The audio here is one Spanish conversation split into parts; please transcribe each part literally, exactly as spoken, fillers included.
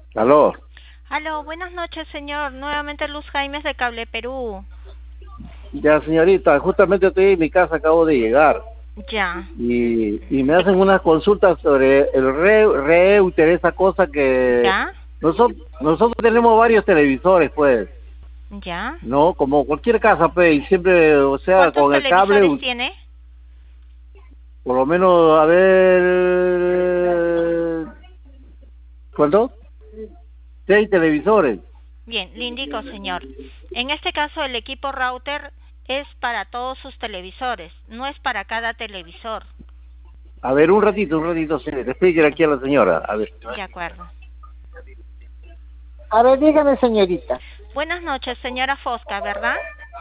Aló. Aló, buenas noches, señor. Nuevamente Luz Jaimes de Cable Perú. Ya, señorita, justamente estoy en mi casa, acabo de llegar. Ya. Y, y me hacen unas consultas sobre el re, reuter, esa cosa que... ¿Ya? Nosotros, nosotros tenemos varios televisores, pues, ¿Ya? ¿no? Como cualquier casa, pues, y siempre, o sea, ¿Cuántos con el televisores cable, tiene? por lo menos, a ver... ¿Cuánto? Seis televisores. Bien, le indico, señor. En este caso, el equipo router es para todos sus televisores, no es para cada televisor. A ver, un ratito, un ratito, señor. Explíquele Bien, aquí a la señora. A ver. de acuerdo. A ver, dígame, señorita. Buenas noches, señora Fosca, ¿verdad?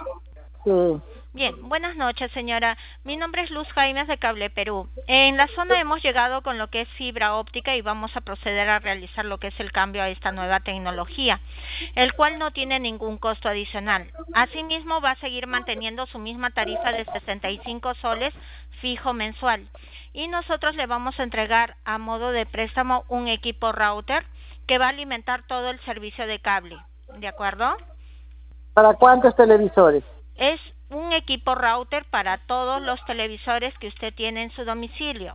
Sí. Bien, buenas noches, señora. Mi nombre es Luz Jaimes de Cable Perú. En la zona hemos llegado con lo que es fibra óptica y vamos a proceder a realizar lo que es el cambio a esta nueva tecnología, el cual no tiene ningún costo adicional. Asimismo, va a seguir manteniendo su misma tarifa de sesenta y cinco soles fijo mensual. Y nosotros le vamos a entregar a modo de préstamo un equipo router que va a alimentar todo el servicio de cable. ¿De acuerdo? ¿Para cuántos televisores? Es un equipo router para todos los televisores que usted tiene en su domicilio.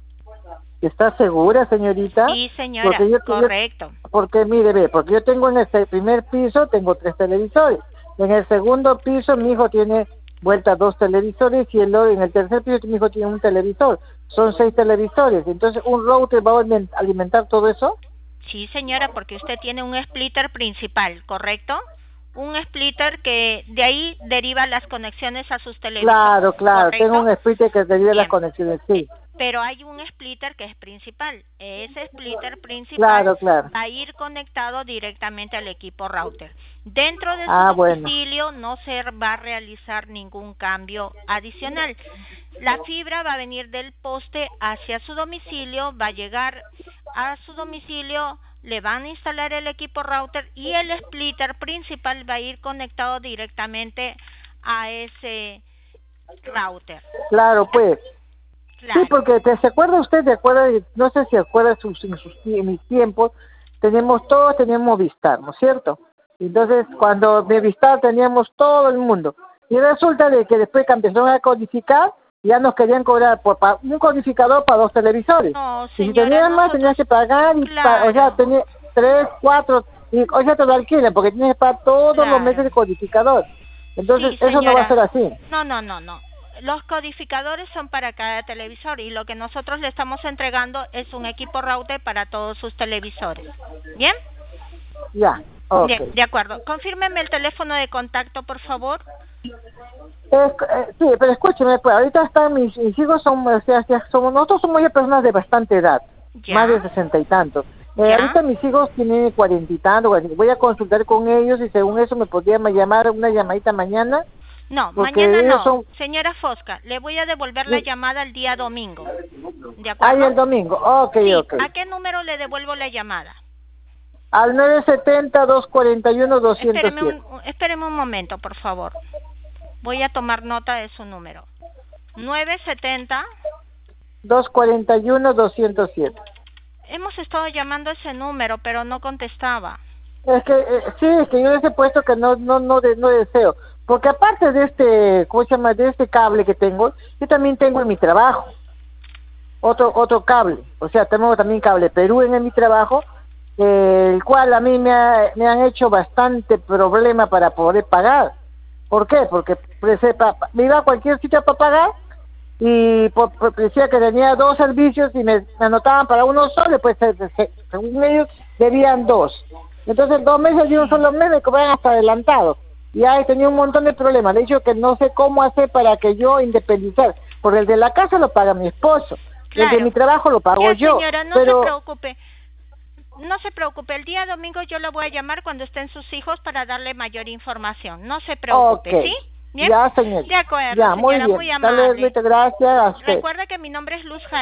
¿Está segura, señorita? Sí, señora, Porque yo, correcto. Yo, porque mire, ve, porque yo tengo en este primer piso, tengo tres televisores. En el segundo piso mi hijo tiene vuelta dos televisores y el, en el tercer piso mi hijo tiene un televisor. Son seis televisores. Entonces, ¿un router va a alimentar todo eso? Sí, señora, porque usted tiene un splitter principal, ¿correcto? Un splitter que de ahí deriva las conexiones a sus televisores. Claro, claro, ¿correcto? tengo un splitter que deriva Bien. las conexiones, sí. Pero hay un splitter que es principal. Ese splitter principal claro, claro. va a ir conectado directamente al equipo router. Dentro de su ah, domicilio bueno. no se va a realizar ningún cambio adicional. La fibra va a venir del poste hacia su domicilio, va a llegar a su domicilio, le van a instalar el equipo router y el splitter principal va a ir conectado directamente a ese router. Claro, pues. Claro. Sí, porque te, ¿se acuerda usted? ¿Se acuerda? No sé si acuerda sus, en, sus, en mis tiempos, tenemos todos, teníamos Movistar, ¿no es cierto? Entonces, cuando Movistar teníamos todo el mundo. Y resulta de que después que empezaron a codificar, ya nos querían cobrar por pa, un codificador para dos televisores. No, y si señora, tenías más, nosotros... tenías que pagar, y claro. pa, o sea, tenías tres, cuatro, y, o sea, te lo alquilan, porque tienes que pagar todos claro. los meses de codificador. Entonces, sí, eso no va a ser así. No, no, no, no. Los codificadores son para cada televisor y lo que nosotros le estamos entregando es un equipo router para todos sus televisores. ¿Bien? Ya, ok. Bien, de acuerdo. Confírmeme el teléfono de contacto, por favor. Es, eh, sí, pero escúcheme, pues ahorita están mis, mis hijos, son, o sea, somos, nosotros somos ya personas de bastante edad, ya. más de sesenta y tantos. Eh, ahorita mis hijos tienen cuarenta y tantos, voy a consultar con ellos y según eso me podrían llamar una llamadita mañana. No, mañana no. Son... Señora Fosca, le voy a devolver la llamada el día domingo. ¿De acuerdo? Ah, el domingo, ok, sí. ok. ¿A qué número le devuelvo la llamada? Al nueve siete cero, dos cuatro uno, dos cero siete. Espéreme un, espéreme un momento, por favor. Voy a tomar nota de su número. nueve siete cero. dos cuatro uno, dos cero siete. Hemos estado llamando a ese número, pero no contestaba. Es que, eh, sí, es que yo les he puesto que no, no, no, de, no deseo. Porque aparte de este, ¿cómo se llama? De este cable que tengo, yo también tengo en mi trabajo otro otro cable. O sea, tengo también Cable Perú en, en mi trabajo, eh, el cual a mí me, ha, me han hecho bastante problema para poder pagar. ¿Por qué? Porque pues, me iba a cualquier sitio para pagar y por, por, decía que tenía dos servicios y me, me anotaban para uno solo, pues según ellos debían dos. Entonces dos meses de un solo mes me cobraban hasta adelantado. Y ahí tenía un montón de problemas. Le he dicho que no sé cómo hacer para que yo independizar. Porque el de la casa lo paga mi esposo. Claro. El de mi trabajo lo pago ya, yo. Señora, no pero... se preocupe. No se preocupe. El día domingo yo la voy a llamar cuando estén sus hijos para darle mayor información. No se preocupe, okay. ¿sí? ¿Bien? Ya, señor. De acuerdo, ya, señora, muy bien. muy amable. Dale, muchas gracias a usted. Recuerda que mi nombre es Luz Jaimes.